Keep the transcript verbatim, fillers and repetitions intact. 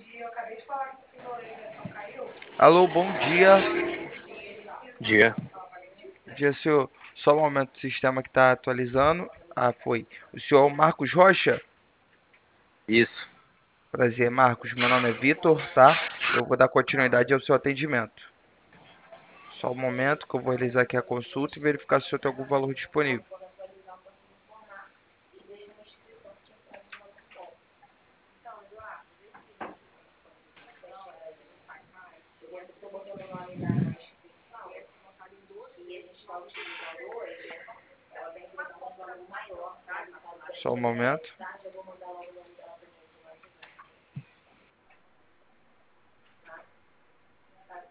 Alô, bom dia. Dia. Bom dia, senhor. Só um momento, o sistema que está atualizando. Ah, foi. O senhor Marcos Rocha? Isso. Prazer, Marcos. Meu nome é Vitor, tá? Eu vou dar continuidade ao seu atendimento. Só um momento que eu vou realizar aqui a consulta e verificar se o senhor tem algum valor disponível. Só um momento.